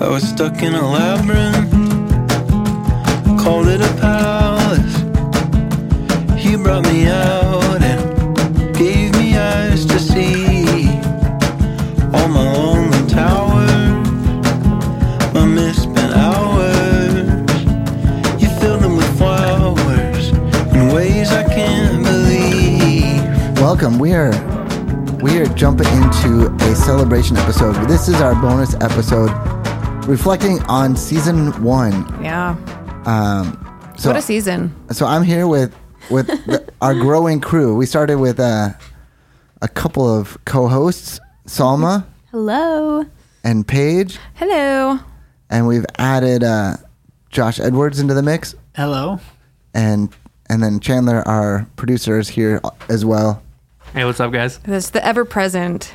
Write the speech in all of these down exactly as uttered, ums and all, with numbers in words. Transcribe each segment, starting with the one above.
I was stuck in a labyrinth, called it a palace. He brought me out and gave me eyes to see all my lonely towers, my misspent hours. You filled them with flowers in ways I can't believe. Welcome. We are we are jumping into a celebration episode. This is our bonus episode reflecting on season one. Yeah. Um, so, what a season. So I'm here with with the, our growing crew. We started with uh, a couple of co-hosts, Salma. Hello. And Paige. Hello. And we've added uh, Josh Edwards into the mix. Hello. And and then Chandler, our producer, is here as well. Hey, what's up, guys? That's the ever-present.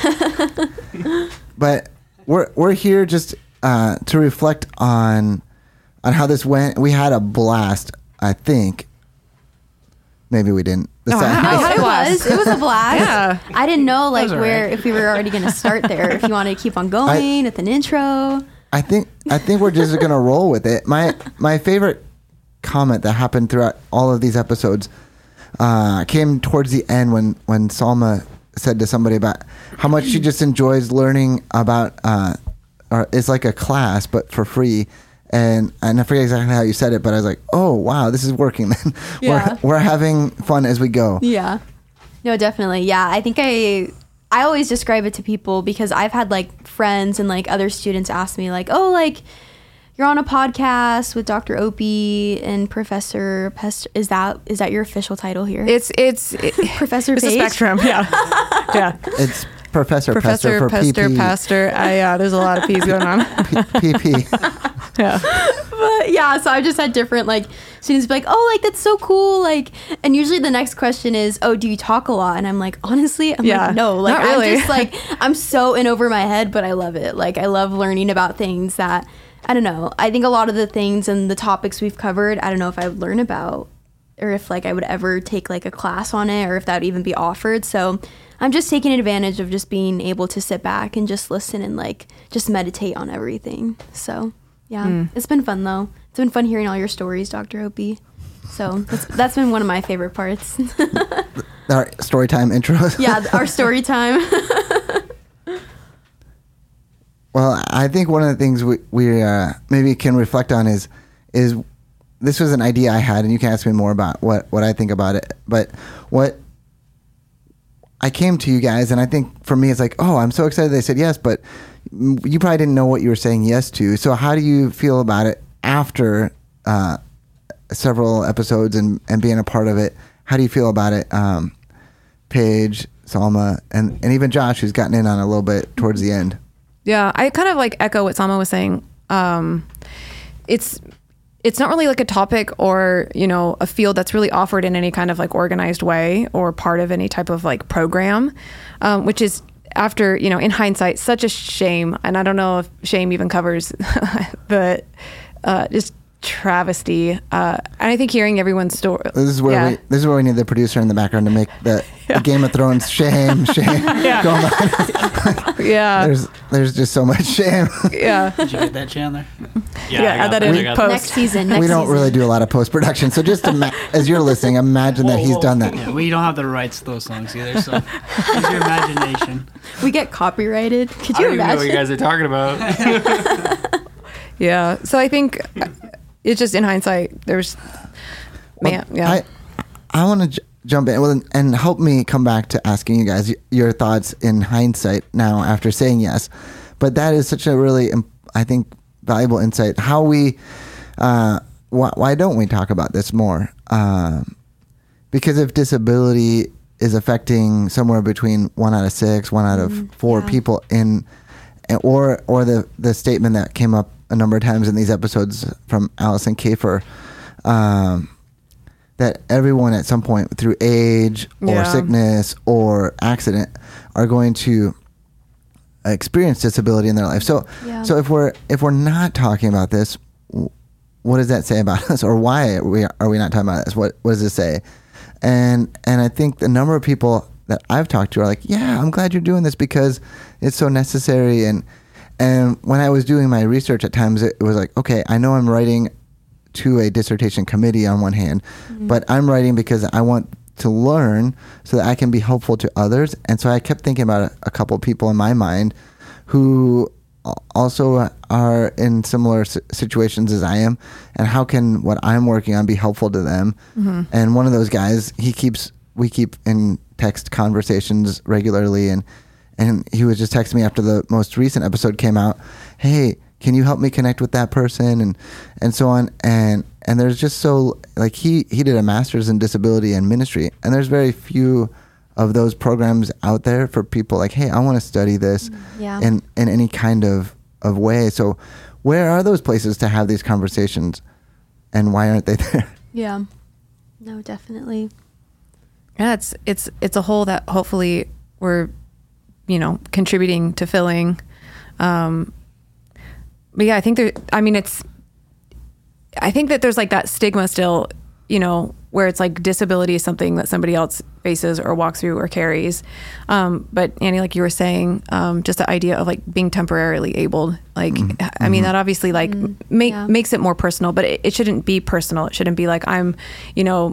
But we're we're here just uh, to reflect on on how this went. We had a blast, I think. Maybe we didn't. The No, second- I- I- it was. It was a blast. Yeah. I didn't know like was all where right. if we were already going to start there. If you wanted to keep on going with an intro. I think I think we're just gonna roll with it. My my favorite comment that happened throughout all of these episodes uh, came towards the end when when Salma said to somebody about how much she just enjoys learning about. Uh, or it's like a class but for free, and and I forget exactly how you said it, but I was like, oh wow, this is working. Then Yeah. we're we're having fun as we go. Yeah. No, definitely. Yeah, I think I I always describe it to people because I've had like friends and like other students ask me like, "Oh, like you're on a podcast with Doctor Opie and Professor Pest. Is that is that your official title here?" It's it's it, Professor it's a Page? spectrum. Yeah. Yeah. It's Professor Professor, Pester for Pester, P P. Pastor. I, yeah, there's a lot of P's going on. P P. Yeah. But yeah, so I just had different like students be like, "Oh, like that's so cool!" Like, and usually the next question is, "Oh, do you talk a lot?" And I'm like, honestly, I'm Yeah, like, no, like not really. I'm just like I'm so in over my head, but I love it. Like I love learning about things that I don't know. I think a lot of the things and the topics we've covered, I don't know if I would learn about or if like I would ever take like a class on it or if that would even be offered. So I'm just taking advantage of just being able to sit back and just listen and like just meditate on everything. So yeah, Mm. it's been fun though. It's been fun hearing all your stories, Doctor Opie. So that's, that's been one of my favorite parts. Our story time intros. Yeah, our story time. Well, I think one of the things we, we uh, maybe can reflect on is is this was an idea I had, and you can ask me more about what, what I think about it. But what I came to you guys, and I think for me, it's like, oh, I'm so excited they said yes, but you probably didn't know what you were saying yes to. So how do you feel about it after uh, several episodes and, and being a part of it? How do you feel about it, um, Paige, Salma, and, and even Josh, who's gotten in on a little bit towards the end? Yeah, I kind of like echo what Salma was saying. Um, it's it's not really like a topic or, you know, a field that's really offered in any kind of like organized way or part of any type of like program, um, which is after, you know, in hindsight, such a shame. And I don't know if shame even covers the uh, just travesty. Uh, and I think hearing everyone's story. This is where yeah. we this is where we need the producer in the background to make the, Yeah. the Game of Thrones shame, shame. Yeah. Going on. Yeah. There's there's just so much shame. Yeah. Did you get that, Chandler? Yeah, I add got that in I got post. Next season. Next we don't season. really do a lot of post production, so just ima- as you're listening, imagine that he's done that. Yeah, we don't have the rights to those songs either, so use your imagination. We get copyrighted. Could I you don't even know what imagine? you guys are talking about. Yeah. So I think it's just in hindsight, there's, man, yeah. I I want to j- jump in well, and help me come back to asking you guys y- your thoughts in hindsight now after saying yes. But that is such a really, im- I think, valuable insight. How we, uh, wh- why don't we talk about this more? Um, because if disability is affecting somewhere between one out of six, one out of four yeah. people in, or or the the statement that came up a number of times in these episodes from Allison Kafer, um, that everyone at some point through age or Yeah. sickness or accident are going to experience disability in their life. So, Yeah. so if we're if we're not talking about this, w- what does that say about us, or why are we are we not talking about this? What what does it say? And and I think the number of people that I've talked to are like, yeah, I'm glad you're doing this because it's so necessary. And and when I was doing my research at times, it, it was like, okay, I know I'm writing to a dissertation committee on one hand, mm-hmm. but I'm writing because I want to learn so that I can be helpful to others. And so I kept thinking about a, a couple people in my mind who also are in similar situations as I am, and how can what I'm working on be helpful to them? Mm-hmm. And one of those guys, he keeps, we keep in text conversations regularly, and and he was just texting me after the most recent episode came out, hey, can you help me connect with that person, and and so on. And and there's just so, like, he he did a master's in disability and ministry, and there's very few of those programs out there for people like, hey, I want to study this yeah. in in any kind of of way. So where are those places to have these conversations, and why aren't they there? Yeah, no, definitely. Yeah, it's it's it's a hole that hopefully we're, you know, contributing to filling. Um, but yeah, I think there, I mean, it's, I think that there's like that stigma still, you know, where it's like disability is something that somebody else faces or walks through or carries. Um, but Annie, like you were saying, um, just the idea of like being temporarily abled, like, mm-hmm. I mean, that obviously like mm-hmm. make, yeah. makes it more personal, but it, it shouldn't be personal. It shouldn't be like, I'm, you know,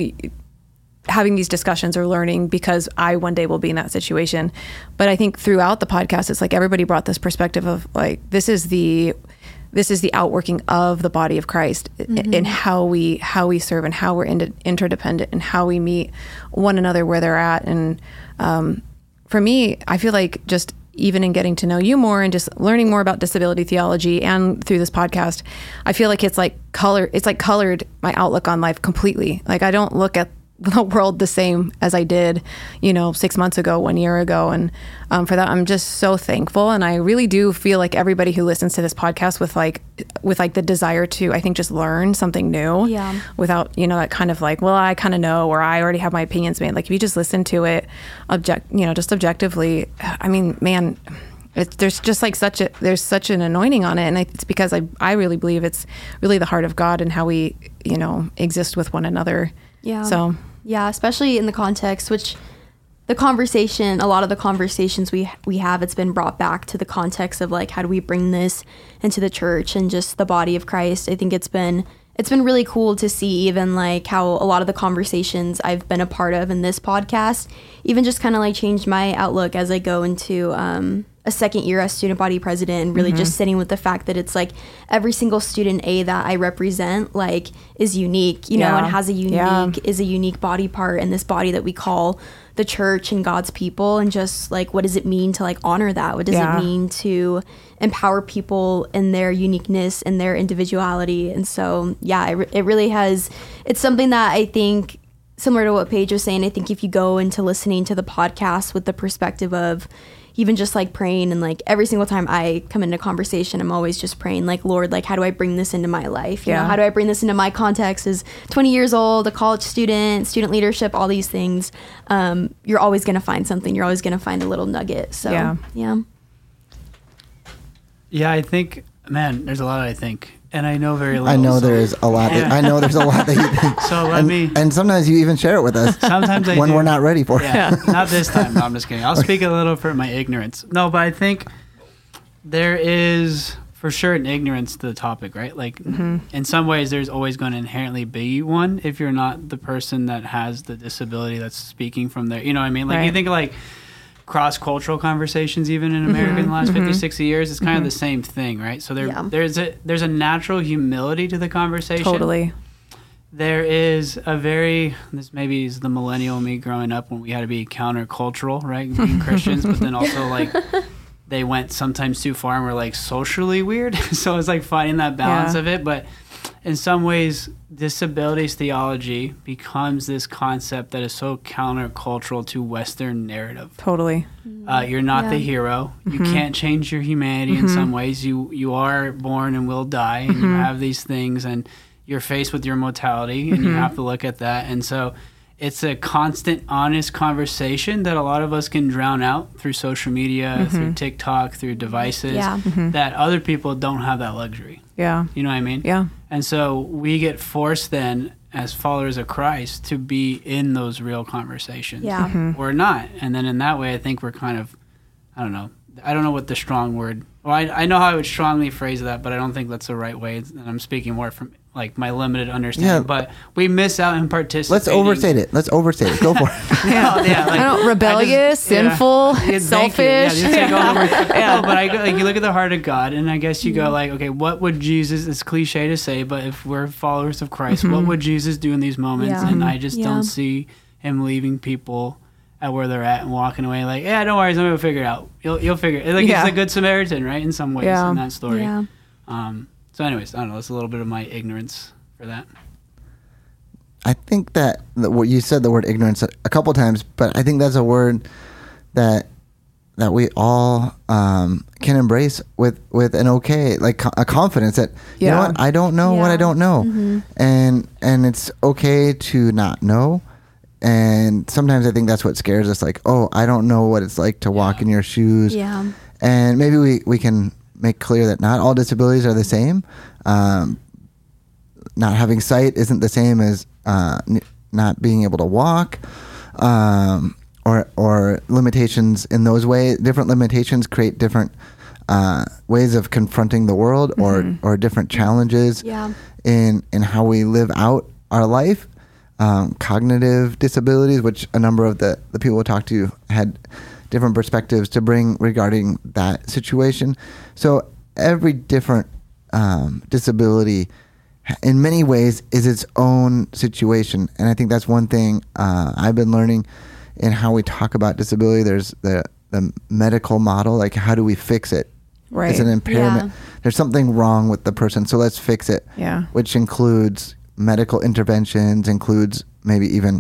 having these discussions or learning because I one day will be in that situation. But I think throughout the podcast, it's like everybody brought this perspective of like, this is the, this is the outworking of the body of Christ mm-hmm. in how we, how we serve and how we're inter- interdependent and how we meet one another where they're at. And um, for me, I feel like just even in getting to know you more and just learning more about disability theology and through this podcast, I feel like it's like color, it's like colored my outlook on life completely. Like I don't look at the world the same as I did, you know, six months ago, one year ago. And um, for that, I'm just so thankful. And I really do feel like everybody who listens to this podcast with like, with like the desire to, I think, just learn something new yeah. without, you know, that kind of like, well, I kind of know, or I already have my opinions made. Like if you just listen to it object, you know, just objectively, I mean, man, it's, there's just like such a, there's such an anointing on it. And it's because I, I really believe it's really the heart of God and how we, you know, exist with one another. Yeah. So, yeah, especially in the context, which the conversation, a lot of the conversations we we have, it's been brought back to the context of like, how do we bring this into the church and just the body of Christ? I think it's been, it's been really cool to see even like how a lot of the conversations I've been a part of in this podcast, even just kind of like changed my outlook as I go into, um, a second year as student body president, and really mm-hmm. just sitting with the fact that it's like every single student A that I represent like is unique, you yeah. know, and has a unique, yeah. is a unique body part in this body that we call the church and God's people. And just like, what does it mean to like honor that? What does yeah. it mean to empower people in their uniqueness and their individuality? And so, yeah, it, re- it really has, it's something that I think, similar to what Paige was saying, I think if you go into listening to the podcast with the perspective of even just like praying, and like every single time I come into conversation, I'm always just praying like, Lord, like, how do I bring this into my life? You yeah. know, how do I bring this into my context as twenty years old, a college student, student leadership, all these things. Um, you're always going to find something. You're always going to find a little nugget. So, yeah. Yeah, yeah I think, man, there's a lot I think. And I know very little. I know so. there is a lot. That, I know there's a lot that you think. So let and, me. And sometimes you even share it with us. Sometimes I when do. we're not ready for yeah, it. Not this time. No, I'm just kidding. I'll speak a little for my ignorance. No, but I think there is for sure an ignorance to the topic, right? Like mm-hmm. in some ways, there's always going to inherently be one if you're not the person that has the disability that's speaking from there. You know what I mean? Like right. you think like cross-cultural conversations even in America mm-hmm. in the last mm-hmm. fifty, sixty years, it's kind mm-hmm. of the same thing, right? So there, yeah. there's a there's a natural humility to the conversation. Totally. There is a very, this maybe is the millennial me growing up when we had to be countercultural, right? Being Christians, but then also like they went sometimes too far and were like socially weird. So it's like finding that balance yeah. of it. But in some ways, disabilities theology becomes this concept that is so countercultural to Western narrative. Totally. Uh, you're not yeah. the hero. You Mm-hmm. can't change your humanity Mm-hmm. in some ways. You you are born and will die, and Mm-hmm. you have these things, and you're faced with your mortality, and Mm-hmm. you have to look at that. And so it's a constant, honest conversation that a lot of us can drown out through social media, Mm-hmm. through TikTok, through devices, Yeah. Mm-hmm. that other people don't have that luxury. Yeah. You know what I mean? Yeah. And so we get forced then as followers of Christ to be in those real conversations. Yeah. Mm-hmm. Or not. And then in that way, I think we're kind of, I don't know, I don't know what the strong word Well, I, I know how I would strongly phrase that, but I don't think that's the right way. And I'm speaking more from like my limited understanding. Yeah. But we miss out in participating. Let's overstate it. Let's overstate it. Go for it. yeah, yeah, like, I don't rebellious, I just- yeah. sinful, Yeah, thank you. selfish. Yeah, you take all the words. No, but I go, like you look at the heart of God, and I guess you go like, okay, what would Jesus? It's cliche to say, but if we're followers of Christ, what would Jesus do in these moments? Yeah. And I just Yeah. don't see him leaving people at where they're at and walking away like, yeah, don't worry, I'm gonna figure it out. You'll you'll figure it. Like Yeah. it's a good Samaritan, right? In some ways, Yeah. in that story. Yeah. Um. So, anyways, I don't know. That's a little bit of my ignorance for that. I think that the, what you said the word ignorance a, a couple times, but I think that's a word that that we all um, can embrace with with an okay, like co- a confidence that you know Yeah. what, I don't know what Yeah. I don't know, and and it's okay to not know. And sometimes I think that's what scares us. Like, oh, I don't know what it's like to walk Yeah. in your shoes. Yeah. And maybe we, we can make clear that not all disabilities are the same. Um, not having sight isn't the same as uh, n- not being able to walk, um, or or limitations in those ways. Different limitations create different uh, ways of confronting the world, or or different challenges Yeah. in in how we live out our life. Um, cognitive disabilities, which a number of the, the people we talked to had different perspectives to bring regarding that situation. So every different um, disability in many ways is its own situation. And I think that's one thing uh, I've been learning in how we talk about disability. There's the, the medical model, like how do we fix it? Right. It's an impairment. Yeah. There's something wrong with the person, so let's fix it. Yeah. Which includes medical interventions, includes maybe even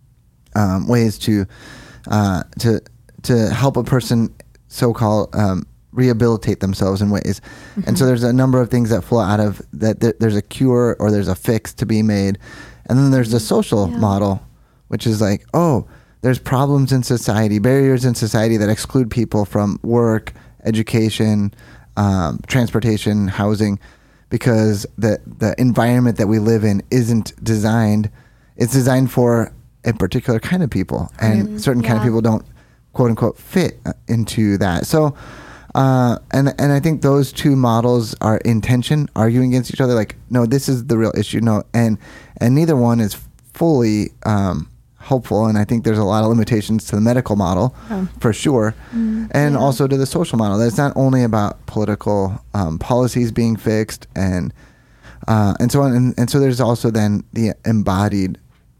um, ways to uh, to to help a person so-called um, rehabilitate themselves in ways. And so there's a number of things that flow out of that. Th- there's a cure or there's a fix to be made, and then there's the social Yeah. model, which is like, oh, there's problems in society, barriers in society that exclude people from work, education, um, transportation, housing, because the the environment that we live in isn't designed. It's designed for a particular kind of people, and certain kind of Yeah. people don't, quote unquote, fit uh, into that. So, uh, and and I think those two models are in tension, arguing against each other. Like, no, this is the real issue. No, and and neither one is fully um, helpful. And I think there's a lot of limitations to the medical model, for sure, and also to the social model. That it's not only about political um, policies being fixed and uh, and so on. And, and so there's also then the embodied,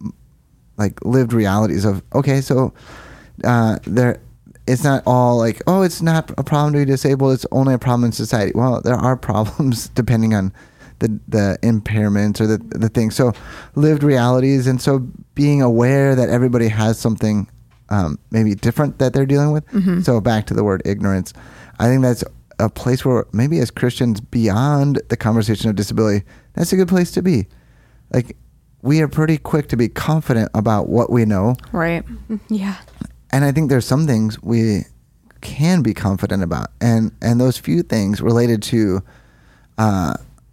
like lived realities of, okay, so uh, there, it's not all like, oh, it's not a problem to be disabled, it's only a problem in society. Well, there are problems depending on the the impairments or the the things. So lived realities, and so being aware that everybody has something um, maybe different that they're dealing with. So back to the word ignorance, I think that's a place where maybe as Christians, beyond the conversation of disability, that's a good place to be. Like, we are pretty quick to be confident about what we know, Right. Yeah. and I think there's some things we can be confident about, and and those few things related to uh,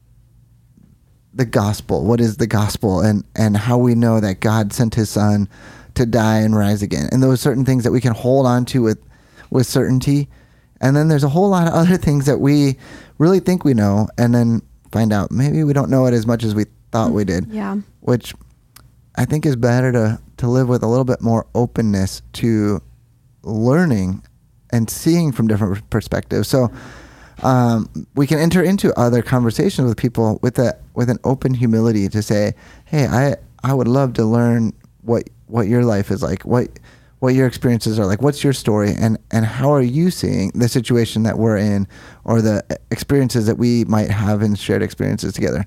the gospel. What is the gospel, and and how we know that God sent His Son to die and rise again, and those certain things that we can hold on to with with certainty. And then there's a whole lot of other things that we really think we know, and then find out maybe we don't know it as much as we thought we did. Yeah. Which I think is better to, to live with a little bit more openness to learning and seeing from different perspectives. So um, we can enter into other conversations with people with a with an open humility to say, hey, I, I would love to learn what what your life is like, what what your experiences are like, what's your story, and, and how are you seeing the situation that we're in, or the experiences that we might have in shared experiences together.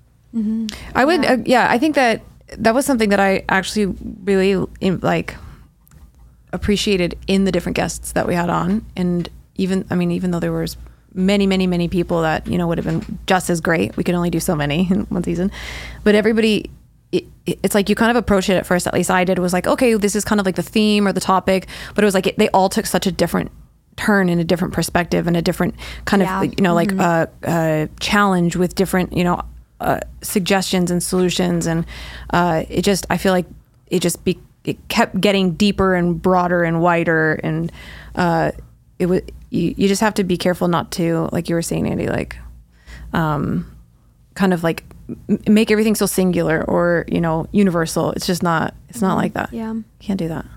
I would, uh, yeah, I think that that was something that I actually really in, like appreciated in the different guests that we had on. And even, I mean, even though there was many, many, many people that, you know, would have been just as great, we could only do so many in one season, but everybody, it, it's like you kind of approach it at first, at least I did, was like, okay, this is kind of like the theme or the topic, but it was like, it, they all took such a different turn in a different perspective and a different kind Yeah. of, you know, like uh, uh, challenge with different, you know, uh, suggestions and solutions. And uh, it just, I feel like it just be, it kept getting deeper and broader and wider. And uh, it would you, you just have to be careful not to, like you were saying, Andy, like um kind of like m- make everything so singular or, you know, universal. It's just not it's not like that. Yeah. Can't do that.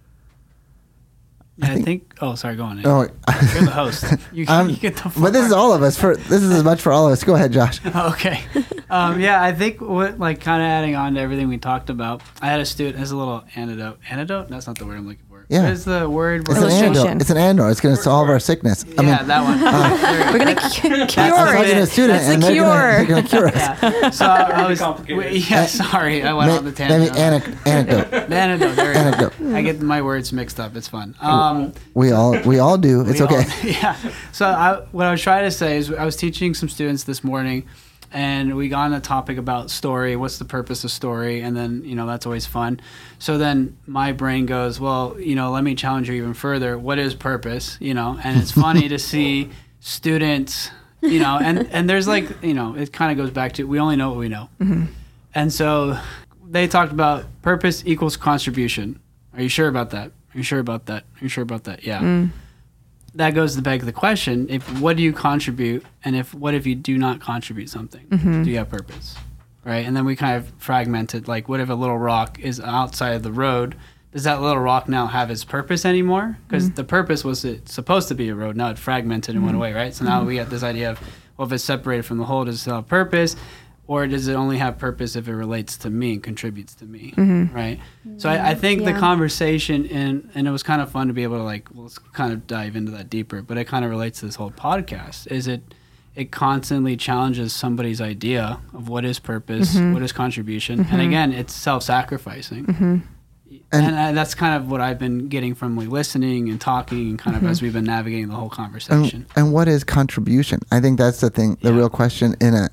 Yeah, I think- think, Oh, sorry. Go on. Oh, You're the host. You, um, you get the. but this is floor. all of us. For this is as much for all of us. Go ahead, Josh. Okay. Um, yeah, I think what, like, kind of adding on to everything we talked about, I had a student, as a little antidote. Antidote? That's not the word I'm looking for. Yeah. What is the word? It's an Illustration. antidote. It's an antidote. It's going to solve our sickness. I yeah, mean, that one. There we We're go. gonna cu- cure I was it. talking to a student, That's and the they're cure. gonna, they're going to cure us. Yeah. So I was. complicated. Yeah, sorry. I went Ma- on the tangent. Maybe anec- anecdote. Antidote. There we go. Anecdote. I get my words mixed up. It's fun. Um, We all we all do. It's We okay. all- yeah. So I, what I was trying to say is I was teaching some students this morning, and we got on a topic about story. What's the purpose of story? And then, you know, that's always fun. So then my brain goes, well, you know, let me challenge you even further. What is purpose? You know, and it's funny to see students, you know, and, and there's like, you know, it kind of goes back to we only know what we know. Mm-hmm. And so they talked about purpose equals contribution. Are you sure about that? Are you sure about that? Are you sure about that? Yeah. Mm. That goes to beg the question: if what do you contribute, and if what if you do not contribute something? Mm-hmm. Do you have purpose, right? And then we kind of fragmented. Like, what if a little rock is outside of the road? Does that little rock now have its purpose anymore? Because Mm-hmm. the purpose was it supposed to be a road. Now it fragmented and went away, right? So now we got this idea of, well, if it's separated from the whole, does it still have purpose? Or does it only have purpose if it relates to me and contributes to me, Mm-hmm. right? So I, I think the Yeah. conversation, and, and it was kind of fun to be able to, like, well, let's kind of dive into that deeper, but it kind of relates to this whole podcast, is it it constantly challenges somebody's idea of what is purpose, Mm-hmm. what is contribution, and again, it's self-sacrificing. Mm-hmm. And, And- uh, that's kind of what I've been getting from like listening and talking and kind of Mm-hmm. as we've been navigating the whole And, conversation. and what is contribution? I think that's the thing, the Yeah. real question in it.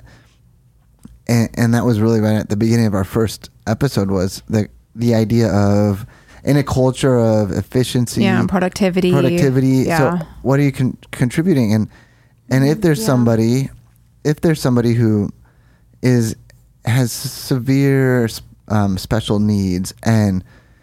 And, and that was really right at the beginning of our first episode was the the idea of in a culture of efficiency, Yeah, and productivity. productivity. Yeah. So what are you con- contributing? And and if there's Yeah. somebody, if there's somebody who is has severe um, special needs and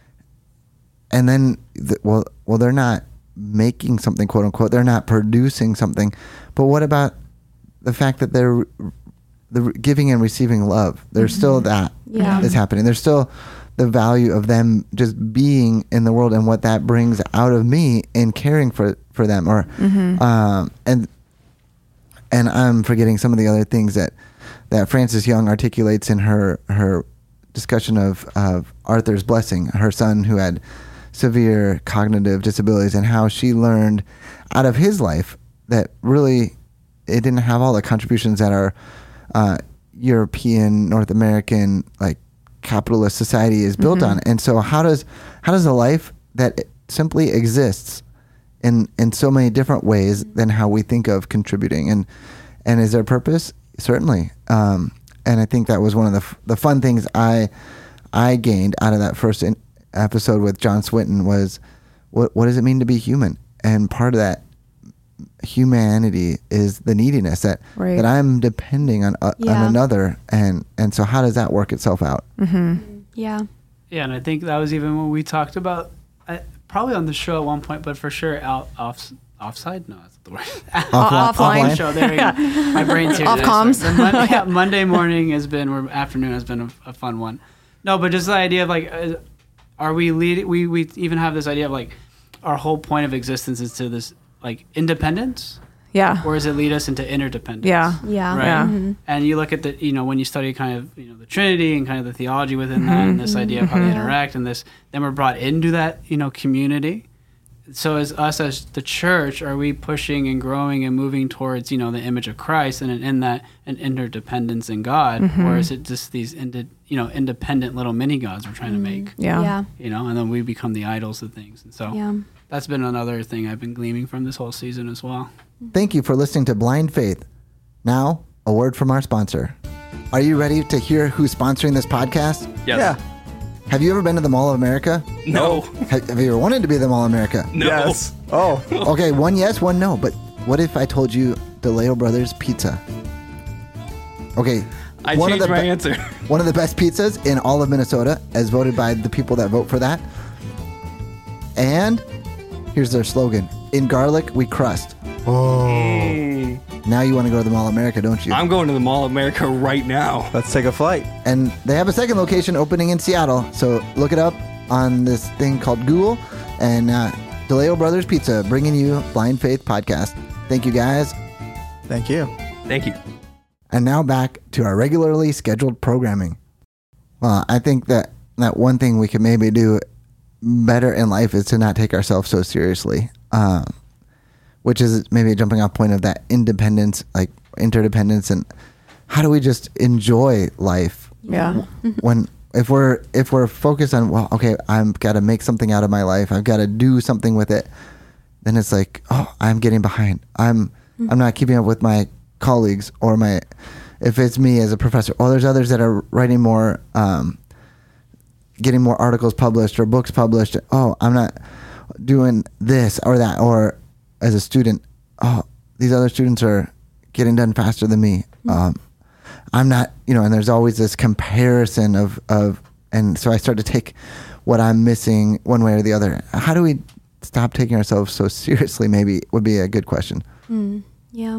and then the, well well they're not making something, quote unquote, they're not producing something, but what about the fact that they're the giving and receiving love? There's still that Yeah. is happening. There's still the value of them just being in the world and what that brings out of me in caring for for them, or um, and and I'm forgetting some of the other things that that Frances Young articulates in her her discussion of of Arthur's blessing, her son who had severe cognitive disabilities, and how she learned out of his life that really it didn't have all the contributions that our uh, European, North American, like capitalist society is built on. And so how does how does a life that simply exists in in so many different ways than how we think of contributing, and and is there purpose? Certainly. Um, and I think that was one of the f- the fun things I I gained out of that first in- episode with John Swinton was what what does it mean to be human? And part of that humanity is the neediness that Right. that I'm depending on uh, on Yeah. another, and and so how does that work itself out? Yeah. Yeah, and I think that was even what we talked about, uh, probably on the show at one point, but for sure out off offside. No, that's not the word. Offline- offline. The show. There we go. My brain's here. Off today, comms. sorry. But Mon- yeah, Monday morning has been, or afternoon has been a, a fun one. No, but just the idea of like, uh, are we leading? We we even have this idea of like, our whole point of existence is to this like independence, Yeah. or does it lead us into interdependence? Yeah. Yeah. Right. Yeah. Mhm. And you look at the, you know, when you study kind of, you know, the Trinity and kind of the theology within that, and this idea of how they interact, and this, then we're brought into that, you know, community. So as us as the church, are we pushing and growing and moving towards, you know, the image of Christ and in that an interdependence in God, or is it just these, indi- you know, independent little mini gods we're trying to make, Yeah. Yeah. you know, and then we become the idols of things, and so Yeah. that's been another thing I've been gleaming from this whole season as well. Thank you for listening to Blind Faith. Now, a word from our sponsor. Are you ready to hear who's sponsoring this podcast? Yes. Yeah. Have you ever been to the Mall of America? No. Have, have you ever wanted to be the Mall of America? No. Yes. Oh. Okay, one yes, one no. But what if I told you DeLeo Brothers Pizza? Okay, I one of changed the my be- answer. one of the best pizzas in all of Minnesota, as voted by the people that vote for that. And here's their slogan: in garlic, we crust. Oh. Now you want to go to the Mall of America, don't you? I'm going to the Mall of America right now. Let's take a flight. And they have a second location opening in Seattle. So look it up on this thing called Google. And uh, DeLeo Brothers Pizza bringing you Blind Faith Podcast. Thank you, guys. Thank you. Thank you. And now back to our regularly scheduled programming. Well, I think that, that one thing we can maybe do better in life is to not take ourselves so seriously, um, which is maybe a jumping off point of that independence, like interdependence, and how do we just enjoy life? Yeah. When if we're if we're focused on, well, okay, I've got to make something out of my life, I've got to do something with it, then it's like, oh, I'm getting behind. I'm mm-hmm. I'm not keeping up with my colleagues, or my if it's me as a professor. Oh, there's others that are writing more. Um, getting more articles published or books published. Oh, I'm not doing this or that. Or as a student, oh, these other students are getting done faster than me. Mm-hmm. Um, I'm not, you know, and there's always this comparison of, of, and so I start to take what I'm missing one way or the other. How do we stop taking ourselves so seriously, maybe would be a good question. Mm, yeah.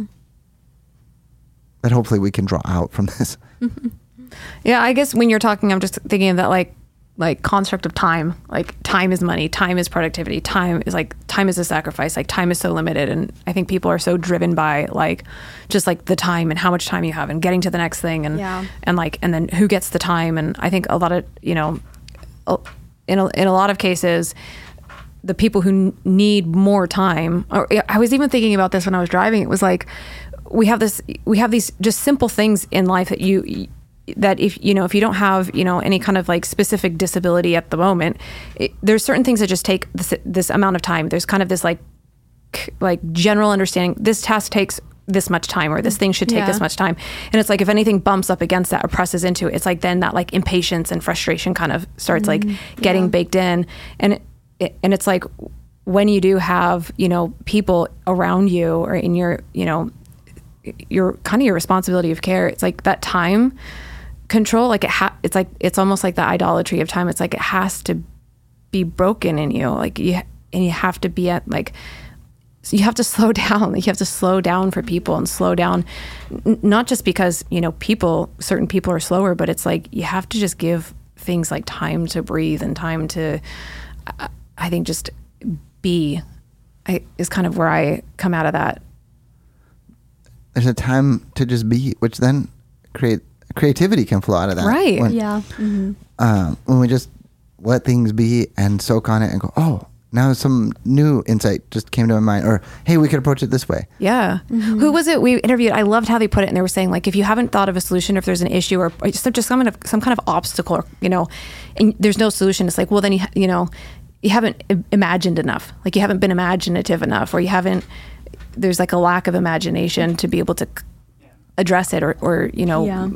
That hopefully we can draw out from this. Yeah, I guess when you're talking, I'm just thinking of that, like, like construct of time. Like, time is money, time is productivity, time is like time is a sacrifice, like time is so limited. And I think people are so driven by like just like the time and how much time you have and getting to the next thing, and yeah. and like and then who gets the time. And I think a lot of, you know, in a, in a lot of cases, the people who n- need more time, or I was even thinking about this when I was driving, it was like we have this we have these just simple things in life that you that if you know if you don't have you know any kind of like specific disability at the moment, it, there's certain things that just take this, this amount of time. There's kind of this like like general understanding, this task takes this much time, or this thing should take yeah. this much time. And it's like if anything bumps up against that or presses into it, it's like then that like impatience and frustration kind of starts mm-hmm. like getting yeah. baked in. And it, it, and it's like when you do have you know people around you or in your you know your kind of your responsibility of care, it's like that time control, like it ha- it's like it's almost like the idolatry of time. It's like it has to be broken in you, like you and you have to be at like so you have to slow down. Like you have to slow down for people and slow down, n- not just because you know people certain people are slower, but it's like you have to just give things like time to breathe and time to I, I think just be I, is kind of where I come out of that. There's a time to just be, which then create creativity can flow out of that. Right. When, yeah. Mm-hmm. um, when we just let things be and soak on it and go, oh, now some new insight just came to my mind, or hey, we could approach it this way. Yeah. Mm-hmm. Who was it we interviewed? I loved how they put it, and they were saying like if you haven't thought of a solution, if there's an issue or just just some kind of some kind of obstacle, or, you know, and there's no solution, it's like, well then you you know you haven't imagined enough, like you haven't been imaginative enough, or you haven't. There's like a lack of imagination to be able to address it, or or you know. Yeah.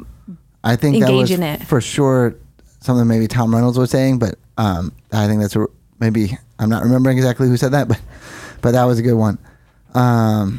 I think that was in it. for sure something maybe Tom Reynolds was saying, but um, I think that's a, maybe I'm not remembering exactly who said that, but but that was a good one. Um,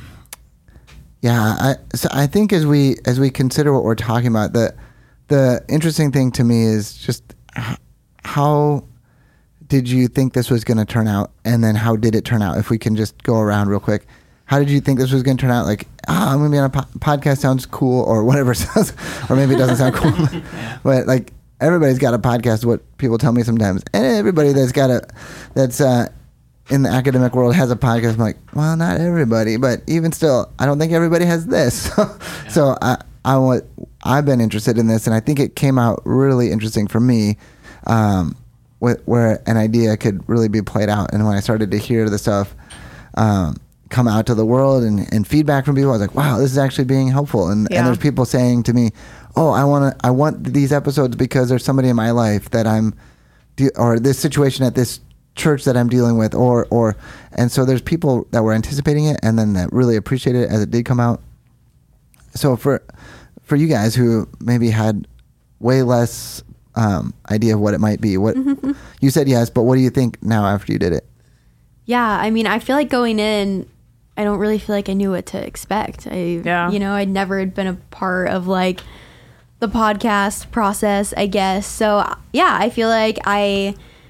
yeah, I so I think as we as we consider what we're talking about, the the interesting thing to me is just h- how did you think this was going to turn out, and then how did it turn out? If we can just go around real quick. How did you think this was going to turn out? Like, ah, I'm going to be on a po- podcast, sounds cool, or whatever sounds, or maybe it doesn't sound cool. Yeah. But like, everybody's got a podcast. What people tell me sometimes, and everybody that's got a, that's uh, in the academic world has a podcast. I'm like, well, not everybody, but even still, I don't think everybody has this. yeah. So I, I want, I've been interested in this, and I think it came out really interesting for me, um, with, where an idea could really be played out. And when I started to hear the stuff. Um, come out to the world and, and feedback from people, I was like, wow, this is actually being helpful. And, yeah. and there's people saying to me, oh, I want to, I want these episodes because there's somebody in my life that I'm, de- or this situation at this church that I'm dealing with, or, or, and so there's people that were anticipating it and then that really appreciated it as it did come out. So for, for you guys who maybe had way less um, idea of what it might be, what you said yes, but what do you think now after you did it? Yeah, I mean, I feel like going in, I don't really feel like I knew what to expect. I, yeah. you know, I'd never been a part of like the podcast process, I guess. So yeah, I feel like I,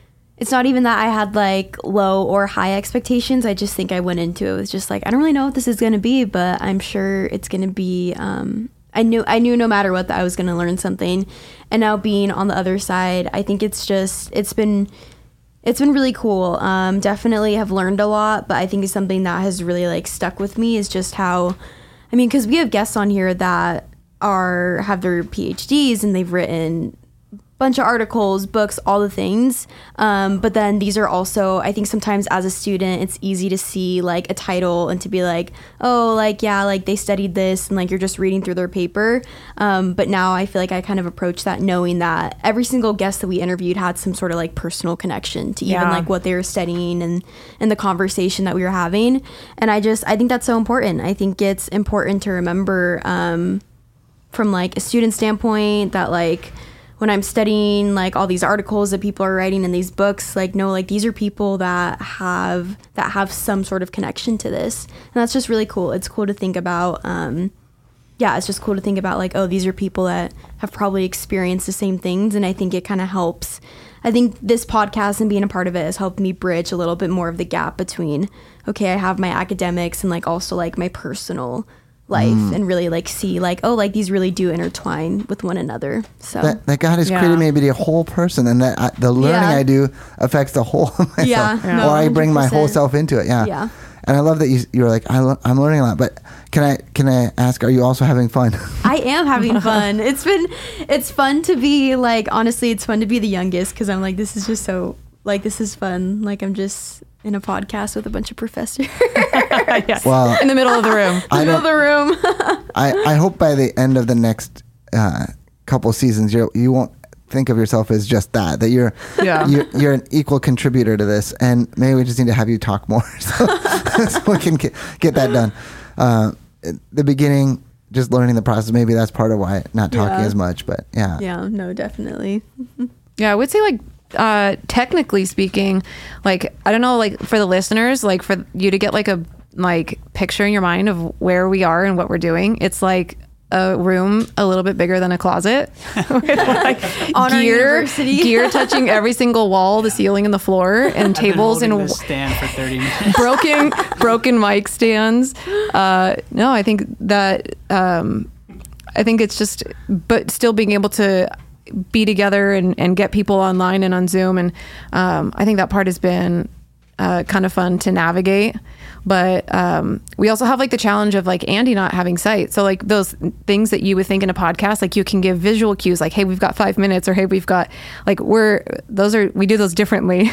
it's not even that I had like low or high expectations. I just think I went into it with just like, I don't really know what this is going to be, but I'm sure it's going to be, um, I knew, I knew no matter what that I was going to learn something. And now being on the other side, I think it's just, it's been, it's been really cool. Um, definitely have learned a lot, but I think it's something that has really like stuck with me is just how, I mean, cause we have guests on here that are, have their P H Ds and they've written bunch of articles, books, all the things. Um, but then these are also, I think sometimes as a student, it's easy to see like a title and to be like, oh, like, yeah, like they studied this and like you're just reading through their paper. Um, but now I feel like I kind of approach that knowing that every single guest that we interviewed had some sort of like personal connection to even Yeah. like what they were studying and, and the conversation that we were having. And I just, I think that's so important. I think it's important to remember um, from like a student standpoint that like, when I'm studying like all these articles that people are writing in these books, like no, like these are people that have that have some sort of connection to this, and that's just really cool. It's cool to think about. Um, yeah, it's just cool to think about like, oh, these are people that have probably experienced the same things, and I think it kind of helps. I think this podcast and being a part of it has helped me bridge a little bit more of the gap between, okay, I have my academics and like also like my personal life Mm. and really like see like, oh, like these really do intertwine with one another. So That, that God has Yeah. created me to be a whole person, and that I, the learning Yeah. I do affects the whole of myself. Yeah, Yeah. no, or I bring my whole one hundred percent. self into it. Yeah. Yeah. And I love that you you're like I lo- I'm learning a lot. But can I can I ask? Are you also having fun? I am having fun. It's been, it's fun to be like, honestly, it's fun to be the youngest because I'm like, this is just so, like, this is fun. Like, I'm just in a podcast with a bunch of professors. Yeah. Well, In the middle of the room. I Middle of don't. the room. I, I hope by the end of the next uh, couple seasons, you you won't think of yourself as just that. That you're Yeah. you're, you're an equal contributor to this, and maybe we just need to have you talk more so, so we can get, get that done. Uh, at the beginning, just learning the process. Maybe that's part of why not talking Yeah. as much. But yeah, Yeah, no, definitely. Yeah, I would say like uh technically speaking, like I don't know, like for the listeners, like for you to get like a like picture in your mind of where we are and what we're doing, it's like a room a little bit bigger than a closet with like On our gear university. gear touching every single wall, the ceiling and the floor, and I've been tables holding and this stand for thirty minutes. broken broken mic stands. Uh, no, I think that um, I think it's just, but still being able to be together and, and get people online and on Zoom, and um, I think that part has been uh, kind of fun to navigate. But um, we also have like the challenge of like Andy not having sight. So like those things that you would think in a podcast, like you can give visual cues, like, hey, we've got five minutes, or hey, we've got like we're those are we do those differently,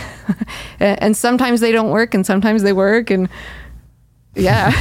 and sometimes they don't work, and sometimes they work, and yeah.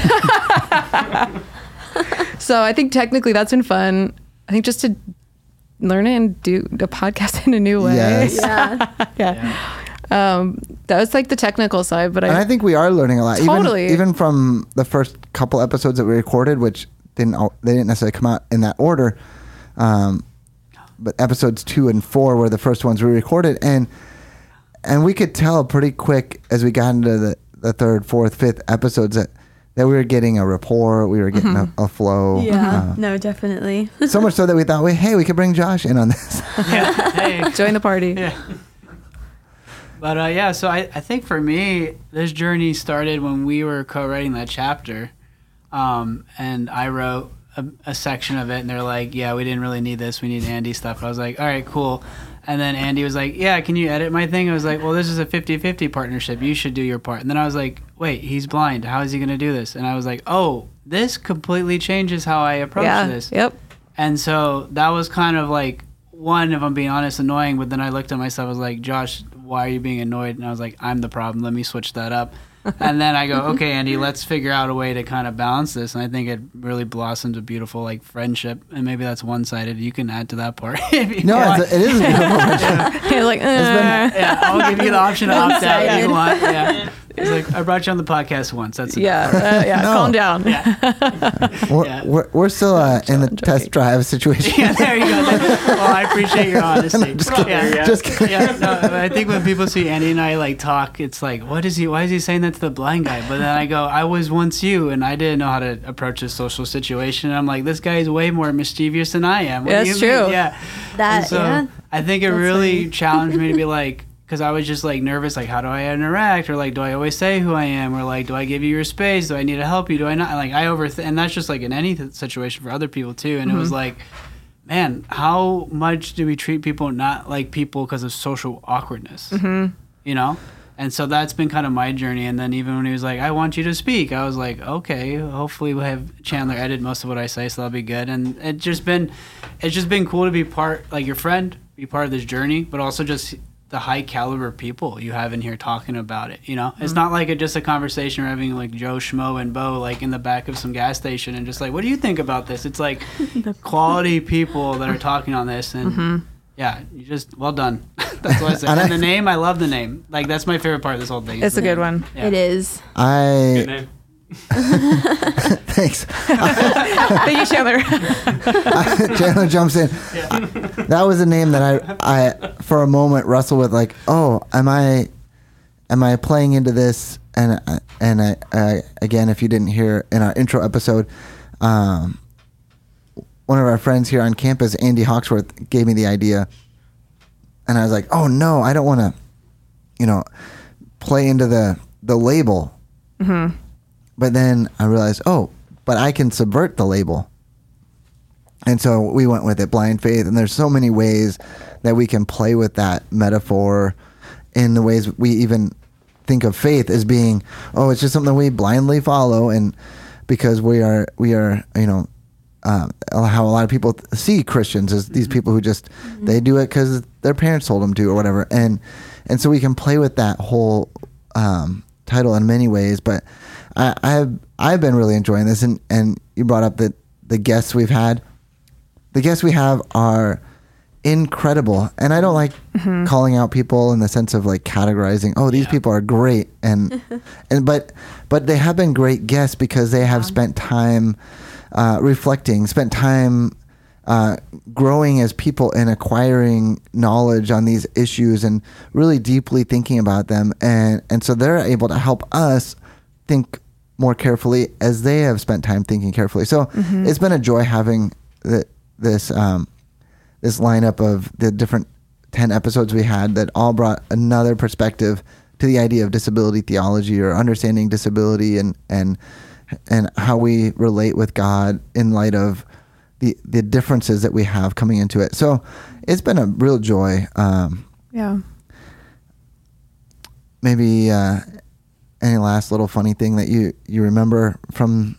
So I think technically that's been fun. I think just to learn it and do a podcast in a new way. Yes. Yeah. Yeah. Um, that was like the technical side, but and I I, think we are learning a lot. Totally. Even, even from the first couple episodes that we recorded, which didn't al- they didn't necessarily come out in that order. Um, but episodes two and four were the first ones we recorded, and and we could tell pretty quick as we got into the, the third, fourth, fifth episodes that, that we were getting a rapport, we were getting Mm-hmm. a, a flow. Yeah. Uh, No, definitely. so much so that we thought, we hey, we could bring Josh in on this. Yeah. Hey. join the party. Yeah. But uh, yeah, so I, I think for me, this journey started when we were co-writing that chapter. Um, and I wrote a, a section of it, and they're like, yeah, we didn't really need this. We need Andy stuff. I was like, all right, cool. And then Andy was like, yeah, can you edit my thing? I was like, well, this is a fifty-fifty partnership. You should do your part. And then I was like, wait, he's blind. How is he going to do this? And I was like, oh, this completely changes how I approach Yeah. this. Yep. And so that was kind of like, one, if I'm being honest, annoying. But then I looked at myself, I was like, Josh, why are you being annoyed? And I was like, I'm the problem. Let me switch that up. And then I go, okay, Andy, let's figure out a way to kind of balance this. And I think it really blossomed a beautiful like friendship. And maybe that's one-sided. You can add to that part. if you No, want. it's a, it is a beautiful friendship. You're like, uh, Yeah, I'll give you the option to opt out if you want. Yeah. He's like, I brought you on the podcast once. That's enough. yeah, uh, yeah. No. Calm down. We're, Yeah. we're, we're still uh, in the I'm test joking. drive situation. Yeah, there you go. Well, I appreciate your honesty. Just kidding. Yeah. Just kidding. Yeah, no, I think when people see Andy and I like talk, it's like, what is he? Why is he saying that to the blind guy? But then I go, I was once you, and I didn't know how to approach a social situation. And I'm like, this guy is way more mischievous than I am. What do That's you mean? true. Yeah. That, And so yeah. I think it That's really funny. challenged me to be like, because I was just like nervous, like how do I interact, or like do I always say who I am, or like do I give you your space, do I need to help you, do I not, like I overthink, and that's just like in any th- situation for other people too. And mm-hmm. it was like, man, how much do we treat people not like people because of social awkwardness, mm-hmm. you know? And so that's been kind of my journey. And then even when he was like, I want you to speak, I was like, okay, hopefully we'll have Chandler edit most of what I say, so that'll be good. And it just been, it's just been cool to be part, like your friend, be part of this journey, but also just the high caliber people you have in here talking about it. You know, mm-hmm. it's not like a, just a conversation we're having like Joe Schmo and Bo like in the back of some gas station and just like, what do you think about this? It's like quality people that are talking on this. And mm-hmm. yeah, you just, well done. That's what I said. And, and the name, I love the name. Like that's my favorite part of this whole thing. It's a good one. Yeah. It is. I. Good name. Thanks. Thank you, Chandler. Chandler jumps in. Yeah. That was a name that I, I, for a moment, wrestled with. Like, oh, am I, am I playing into this? And and I, I, again, if you didn't hear in our intro episode, um, one of our friends here on campus, Andy Hawksworth, gave me the idea, and I was like, oh no, I don't want to, you know, play into the the label. Mm-hmm. But then I realized, oh, but I can subvert the label. And so we went with it, blind faith. And there's so many ways that we can play with that metaphor in the ways we even think of faith as being, oh, it's just something we blindly follow. And because we are, we are, you know, uh, how a lot of people see Christians as these people who just, mm-hmm. they do it because their parents told them to or whatever. And, and so we can play with that whole um, title in many ways. But I, I've I've been really enjoying this, and, and you brought up the the guests we've had. The guests we have are incredible, and I don't like mm-hmm. calling out people in the sense of like categorizing. Oh, these yeah. people are great, and and but but they have been great guests because they have yeah. spent time uh, reflecting, spent time uh, growing as people and acquiring knowledge on these issues, and really deeply thinking about them, and and so they're able to help us think more carefully as they have spent time thinking carefully. So mm-hmm. it's been a joy having the, this um, this lineup of the different ten episodes we had that all brought another perspective to the idea of disability theology or understanding disability and and and how we relate with God in light of the the differences that we have coming into it. So it's been a real joy. Um, yeah. Maybe. Uh, Any last little funny thing that you, you remember from?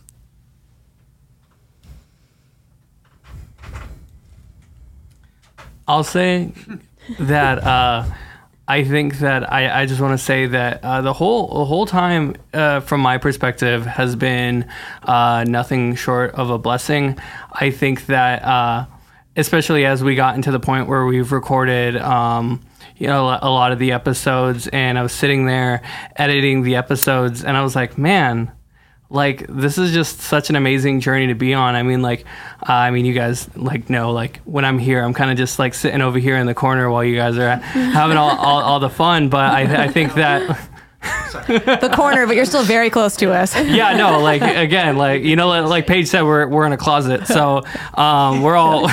I'll say that uh, I think that I, I just want to say that uh, the whole the whole time uh, from my perspective has been uh, nothing short of a blessing. I think that uh, especially as we got into the point where we've recorded um, you know, a lot of the episodes, and I was sitting there editing the episodes, and I was like, man, like, this is just such an amazing journey to be on. I mean, like, uh, I mean, you guys, like, know, like, when I'm here, I'm kind of just, like, sitting over here in the corner while you guys are having all, all, all the fun, but I, I think that... the corner, but you're still very close to us. Yeah, no, like, again, like, you know, like Paige said, we're we're in a closet, so um, we're all,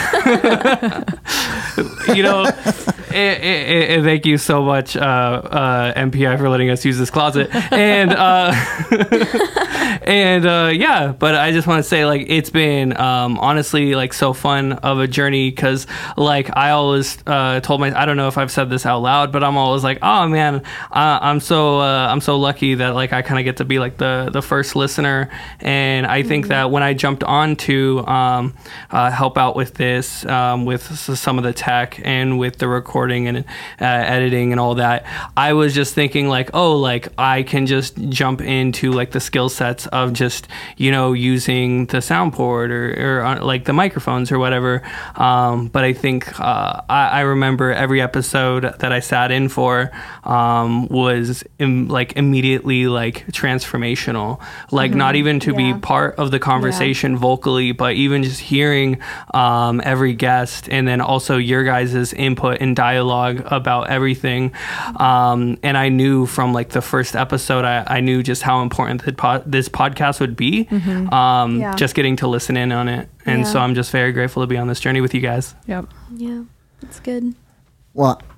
you know, it, it, it, thank you so much, uh, uh, M P I, for letting us use this closet, and uh, and uh, yeah, but I just want to say, like, it's been um, honestly, like, so fun of a journey, because, like, I always uh, told my, I don't know if I've said this out loud, but I'm always like, oh man, uh, I'm so uh, I'm so lucky that, like, I kind of get to be, like, the the first listener, and I think mm-hmm. that when I jumped on to um, uh, help out with this, um, with some of the tech and with the recording and uh, editing and all that, I was just thinking, like, oh, like, I can just jump into, like, the skill sets of just, you know, using the soundboard or, or uh, like the microphones or whatever. Um, but I think uh, I, I remember every episode that I sat in for um, was im- like immediately like transformational, like mm-hmm. not even to yeah. be part of the conversation yeah. vocally, but even just hearing um, every guest, and then also your guys' input and dialogue about everything. Um, and I knew from like the first episode, I, I knew just how important the po- this podcast would be, mm-hmm. um, yeah. just getting to listen in on it. And yeah. so I'm just very grateful to be on this journey with you guys. Yep. Yeah, it's good. Well,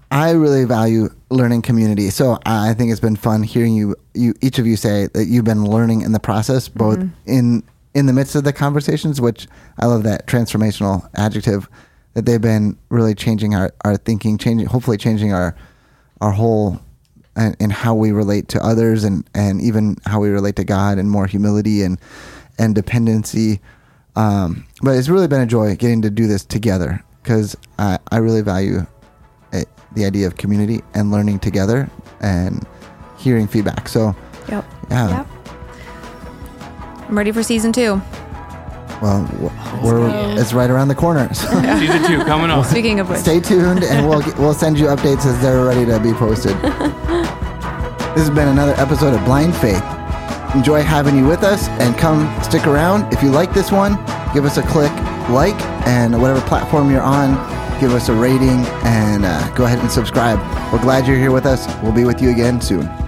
I really value learning community. So I think it's been fun hearing you, you each of you say that you've been learning in the process, both mm-hmm. in in the midst of the conversations, which I love that transformational adjective, that they've been really changing our, our thinking, changing, hopefully changing our our whole and, and how we relate to others, and, and even how we relate to God, and more humility and and dependency. Um, but it's really been a joy getting to do this together, because I, I really value it, the idea of community and learning together and hearing feedback. So, yep. yeah. Yep. I'm ready for season two. Well, we're it's right around the corner. So Season two coming up. Speaking of which, stay tuned, and we'll we'll send you updates as they're ready to be posted. This has been another episode of Blind Faith. Enjoy having you with us, and come stick around. If you like this one, give us a click like, and whatever platform you're on, give us a rating, and uh, go ahead and subscribe. We're glad you're here with us. We'll be with you again soon.